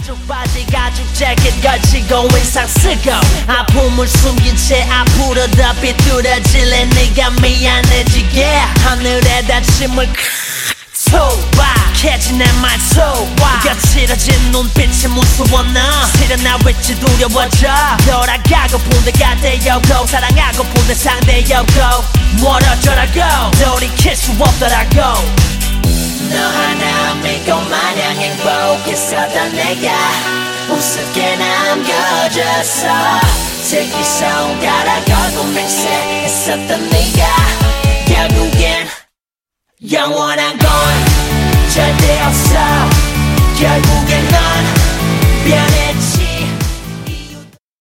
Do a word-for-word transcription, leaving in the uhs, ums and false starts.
가죽 바지 가죽 재킷 걸치고 인상 쓰고 아픔을 숨긴 채 앞으로 더 비뚤어질래 네가 미안해지게 하늘에다 침을 소박해진 내 말소와 거칠어진 눈빛이 무서워 너 실은 나 왠지 두려워져 돌아가고 푼데가 되었고 사랑하고 푼데 상대였고 멀어져라고 돌이킬 수 없더라고 너 하나 믿고 마냥 행복했었던 내가 우습게 남겨졌어 새끼 손가락 걸고 맹세했었던 네가 결국엔 영원한 건 절대 없어 결국엔